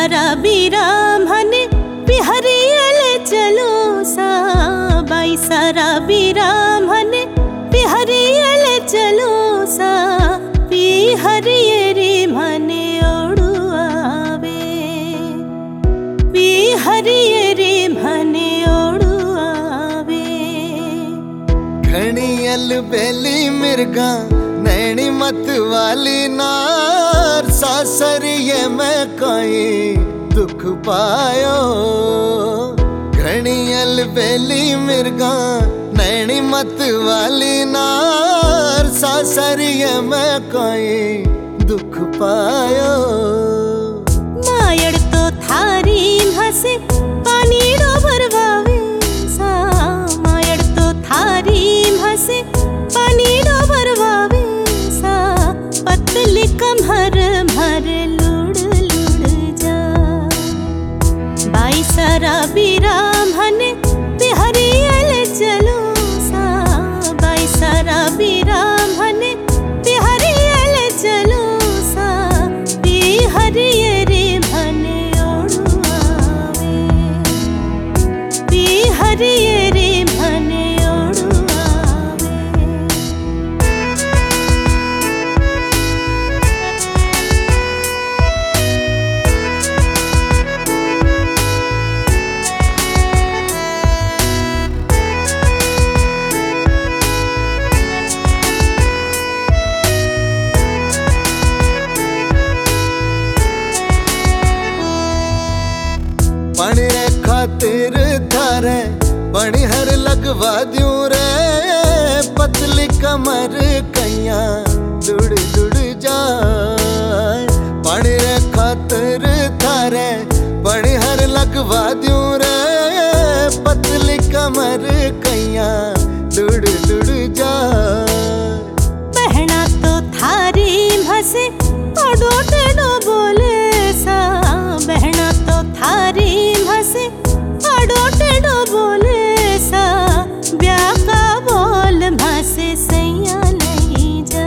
सारा बीराम हने बिहरियल चलो सा बाई सारा बीराम हने बिहरियल चलो सा बिहरियरी मने ओडू आवे बिहरियरी मने ओडू आवे। घणियल बेली मिर्गा नैनी मत वाली नार सासरिये में कोई दुख पायो। घणियल बेली मिर्गा नैनी मत वाली नार सासरिये में कोई दुख पायो। मायड़ तो थारी हसे पानी रो भरवावे सा मायड़ तो थारी हसे पानी रो भरवावे सा पतली कमर भर लुड़ लुड़ जा बाई सारा बीराम हने बिहरियल चलो सा बाई सारा बीराम हने बिहरियल चलो सा बिहरियरी मने ओडू आवे बिहरियरी मने ओडू आवे। पानी रे खातिर थारे बणिहर लगवा द्यूं रे पतली कमर कैया दुड़ दुड़ जाए। पानी रे खातिर थारे बणिहर लगवा द्यूं रे पतली कमर कैया दुड़ दुड़ जाए। बहना तो थारी हसे ओडो टेडो बोले सा बहना तो थारी हसे ओडो टेडो बोले सा ब्याह का बोल भासे सैया नहीं जा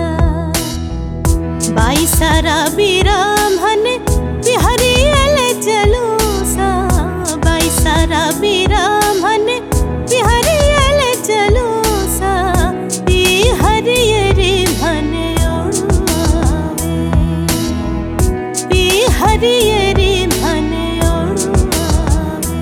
बाई सारा बीराम हने बिहरियल चलो सा बाई सारा बीराम हने बिहरियल चलो सा बिहरियरी मने ओडू आवे बिहरियरी मने ओडू आवे।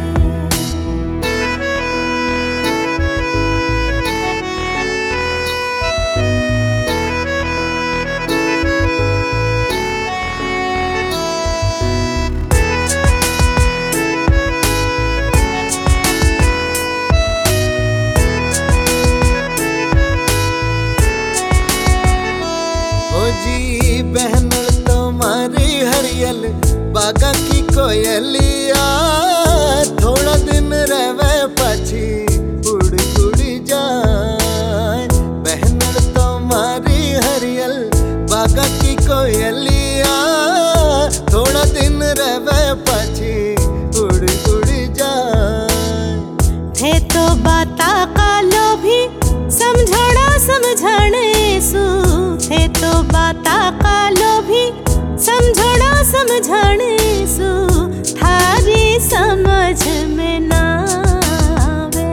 ओ जी बहनल तुम्हारी हरियल बागा की कोयलिया थोड़ा दिन रहवे पछी उड़ उड़ जाए। बहनल तुम्हारी हरियल बागा की कोयलिया थोड़ा दिन रहवे पछी उड़ उड़ जाए। थे तो बाता का लोभी समझोड़ा समझाने सु थे तो बाता का लोभी समझोड़ा समझाने सु थारी समझ में ना आवे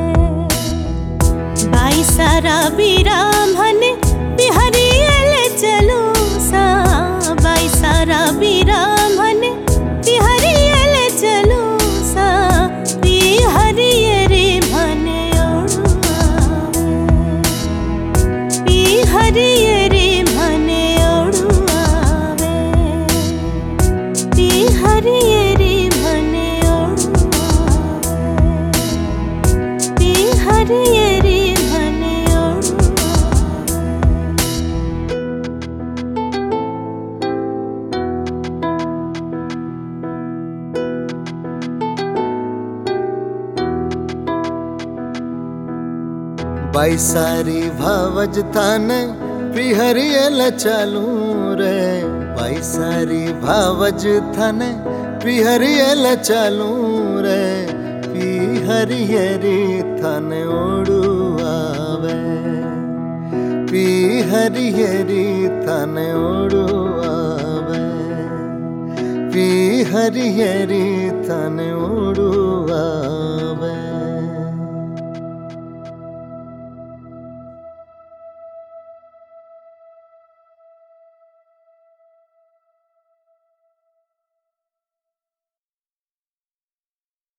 बाई सारा बीराम हने बिहरियल चलो सा बाई सारा बीराम हने बिहरियल चलो सा बिहरियरी मने ओडू आवे बिहरियरी मने ओडू आवे बिहरियरी मने ओडू आवे बिहरियरी मने ओडू बाई सारी भावज थाने बिहरियल चालू रे बाई सारी भावज थाने बिहरियल चालू रे बिहरियरी थाने ओडू आवे बिहरियरी थाने ओडू आवे बिहरियरी हरियरी तने ओडू आवे।